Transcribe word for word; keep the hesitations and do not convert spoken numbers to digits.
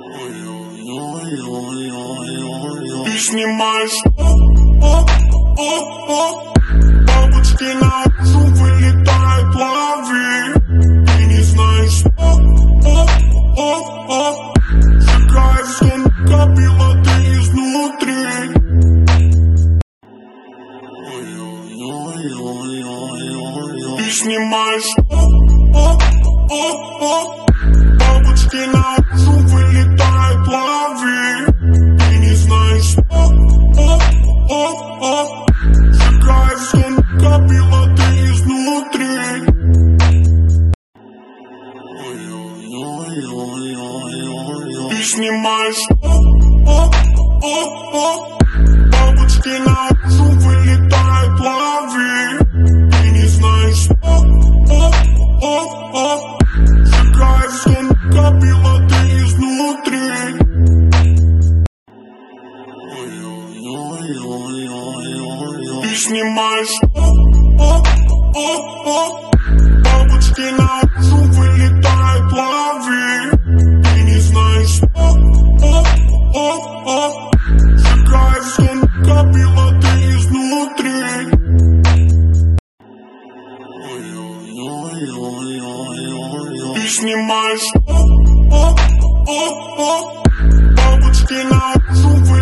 Ты снимаешь бабочки наружу вылетают, лови. Ты не знаешь, сжигает, что накопила ты изнутри. Ты снимаешь бабочки наружу вылетают, лови. Ты не знаешь, сжигает, что накопила ты изнутри. Ты снимаешь бабочки наружу вылетают, лови. Ты не знаешь, сжигает, что накопила ты изнутри. Ты снимаешь бабочки наружу вылетают, лови. Ты не знаешь, сжигает, что накопила ты изнутри. Ты снимаешь бабочки наружу вылетают,